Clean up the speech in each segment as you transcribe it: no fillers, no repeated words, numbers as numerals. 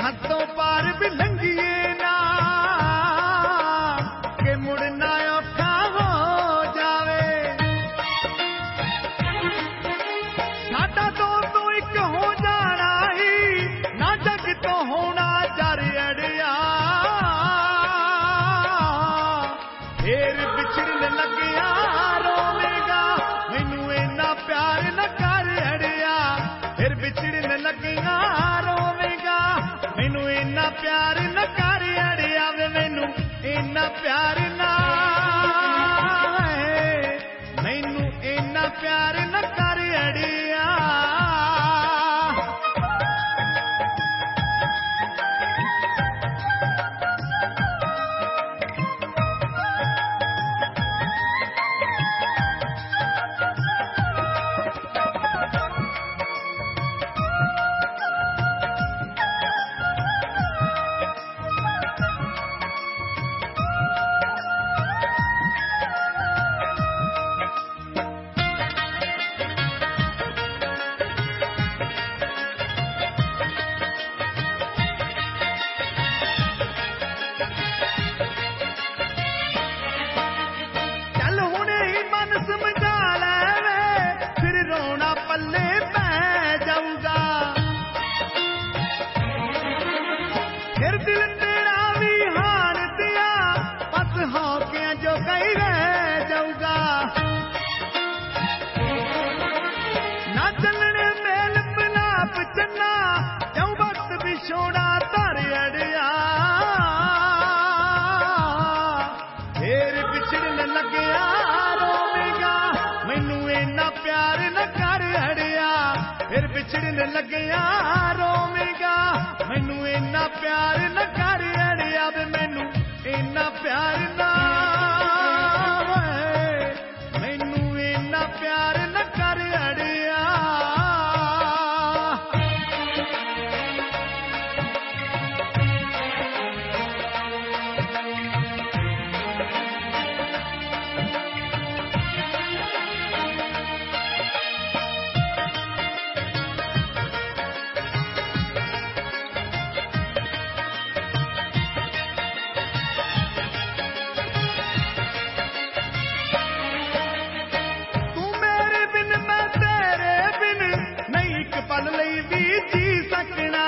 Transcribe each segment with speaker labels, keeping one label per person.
Speaker 1: हदों पार भी लंघिए ना कि मुड़ना औखा हो जावे। साडा तो एक हो जाना ही ना जग तो होना जर अड़िया। फिर बिछड़न लगिया रोवेगा मैनू इन्ना प्यार न कर अड़िया। फिर बिछड़न लगिया रोवेगा मैनू इन्ना प्यार न कर अड़िया। वे मैनू इन्ना प्यार ना मैनू इन्ना प्यार न कर अड़िया। फिर दिल तेरा भी हार दिया बस हौकियां जो कहीं रह जाऊगा। ना चलने मेल मिलाप चन्ना क्यों वक्त भी छोड़ा तर अड़िया। फिर बिछड़न लगिया रोवेगा मैनू इन्ना प्यार न कर अड़िया। फिर बिछड़न लगिया रोवेगा मैनू इन्ना प्यार न कर अड़िया। वे मैनू इन्ना प्यार ना मैनू इन्ना प्यार न कर अड़िया। पल लई भी जी सकना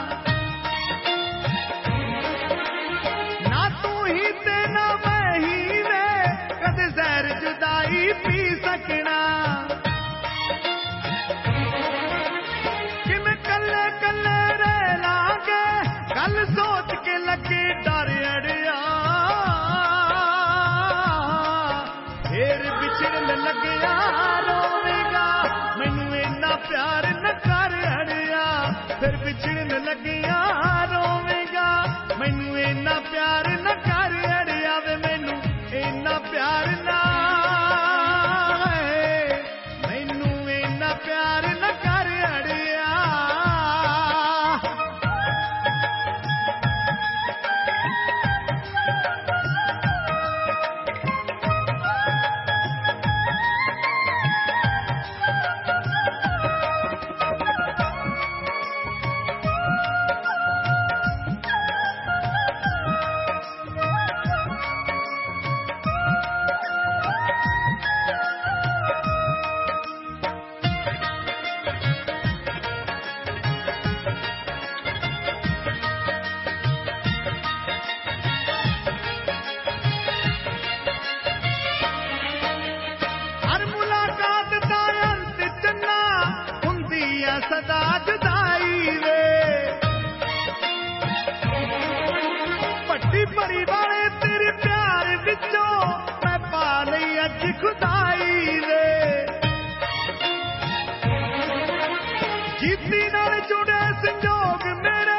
Speaker 1: ना तू ही ते ना मैं ही वे कदे जहर जुदाई पी सकना। कि मैं कल्ले कल्ले रह लागे कल सोच के लगे डर अड़िया। फिर बिछड़न लगिया रोवेगा मैनू इन्ना प्यार न कर अड़िया। फिर बिछड़न लगिया रोवेगा मैनू इन्ना प्यार न कर अड़िया। वे मैनू इन्ना प्यार ना मैनू इन्ना प्यार न कर अड़िया। सदा जुदाई वे पट्टी परी वाले तेरे प्यार विचों मैं पा लई अज खुदाई वे। जीती नाल जुड़े संजोग मेरे